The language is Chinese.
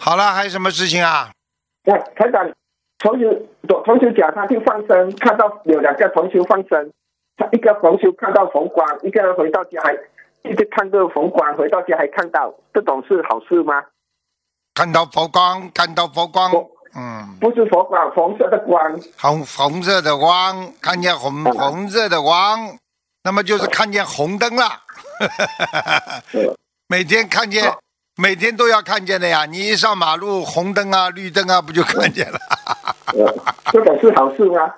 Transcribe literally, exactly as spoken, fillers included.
好了，还有什么事情啊？ 哎，台长，同修同修讲他去放生，看到有两个同修放生，他一个同修看到佛光，一个人回到家还一直看着佛光，回到家还看到，这种是好事吗？ 看到佛光，看到佛光，嗯， 不是佛光，红色的光， 红红色的光，看见红红色的光，那么就是看见红灯了。每天看见，每天都要看见的呀。你一上马路，红灯啊、绿灯啊，不就看见了？ 这种是好事吗？